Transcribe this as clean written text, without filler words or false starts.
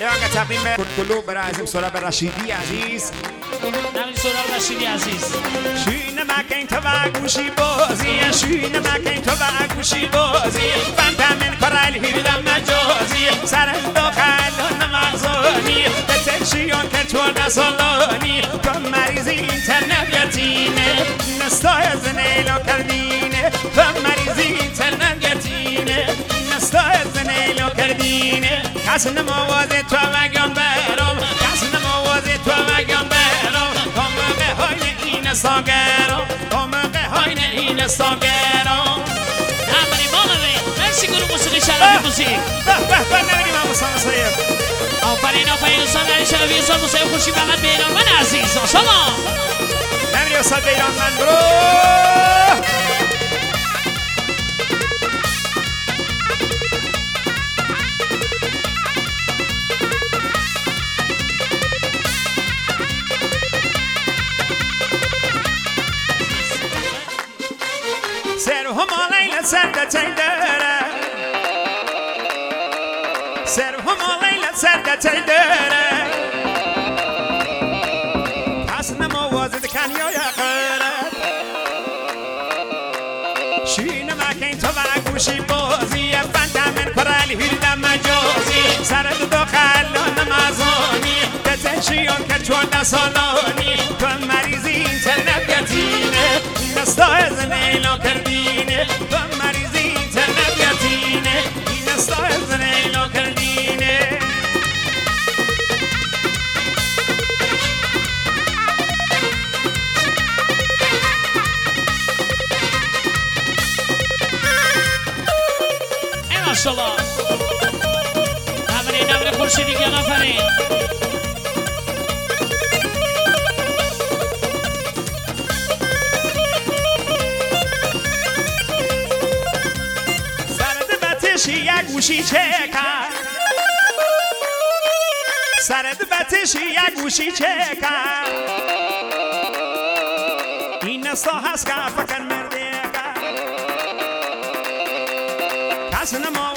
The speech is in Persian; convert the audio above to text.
ایران تقدیم به کلو برای عزیز سراب رشیدی عزیز. نمی سراب رشیدی عزیز. شین مکن تو و گوشی بازی، شین مکن تو و گوشی بازی. فندامن کارال هیردم مجازی، سر داخل نمازانی. بتشیون که تو نسالانی، تو مریضی اینترنت یتینه، نستای زنیلو کردینه. تو مریضی اینترنت یتینه، نستای زنیلو کردینه. کس نموازه تو مگان برام، کس نموازه تو مگان برام. کامه های این ساگرام، کامه های این ساگرام. نمیری مالوی، مرسی گروه موسیقی شرابی موسیقی. نمیریم هم بسان سایب. آفرین دوستان در شرابی اصال موسیقی خوشی فقط به ایران من عزیز. سلام. نمیری اصال به ایران من برو. سرده تیدره سرهم لیلت سرده تیدره کس نموازد کنیا یقرد شین مکن تو و گوشی بازی فندامن کرالی هیردم مجازی سرد داخل نمازانی بتشیون که چون نسالانی تو مریضی اینترنت یتینه نستای زنیلو کردینه تو مریضی اینترنت یتینه نستای زنیلو کردینه ای ماشالله نمره خورشیدی که آفرین یک گوشی چکر سرد بتشی یک گوشی چکر این نستا هست که فکر مرده کس نما